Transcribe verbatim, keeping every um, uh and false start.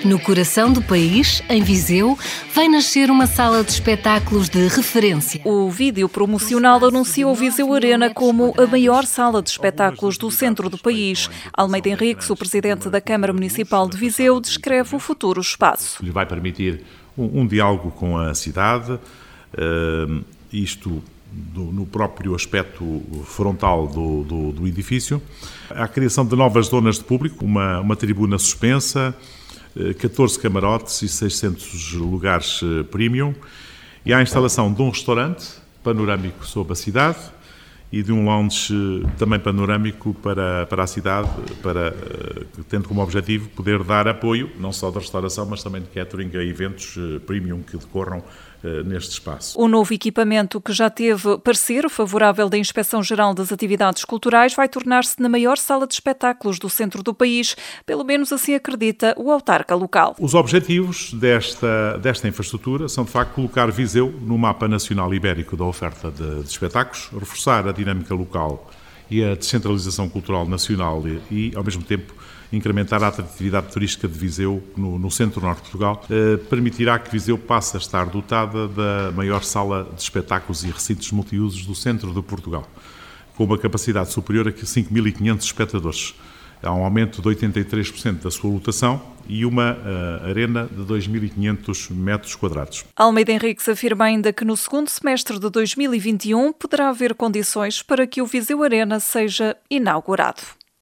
No coração do país, em Viseu, vai nascer uma sala de espetáculos de referência. O vídeo promocional anuncia o Viseu Arena como a maior sala de espetáculos do centro do país. Almeida Henriques, o presidente da Câmara Municipal de Viseu, descreve o futuro espaço. Lhe vai permitir um, um diálogo com a cidade, uh, isto do, no próprio aspecto frontal do, do, do edifício. A criação de novas zonas de público, uma, uma tribuna suspensa, catorze camarotes e seiscentos lugares premium, e há a instalação de um restaurante panorâmico sobre a cidade e de um lounge também panorâmico para, para a cidade, para, tendo como objetivo poder dar apoio, não só da restauração, mas também de catering a eventos premium que decorram neste espaço. O novo equipamento, que já teve parecer favorável da Inspeção-Geral das Atividades Culturais, vai tornar-se na maior sala de espetáculos do centro do país, pelo menos assim acredita o autarca local. Os objetivos desta, desta infraestrutura são, de facto, colocar Viseu no mapa nacional ibérico da oferta de, de espetáculos, reforçar a dinâmica local e a descentralização cultural nacional e, e ao mesmo tempo, incrementar a atratividade turística de Viseu no, no centro-norte de Portugal, eh, permitirá que Viseu passe a estar dotada da maior sala de espetáculos e recintos multiusos do centro de Portugal, com uma capacidade superior a cinco mil e quinhentos espectadores. Há um aumento de oitenta e três por cento da sua lotação e uma uh, arena de dois mil e quinhentos metros quadrados. Almeida Henriques afirma ainda que no segundo semestre de dois mil e vinte e um poderá haver condições para que o Viseu Arena seja inaugurado.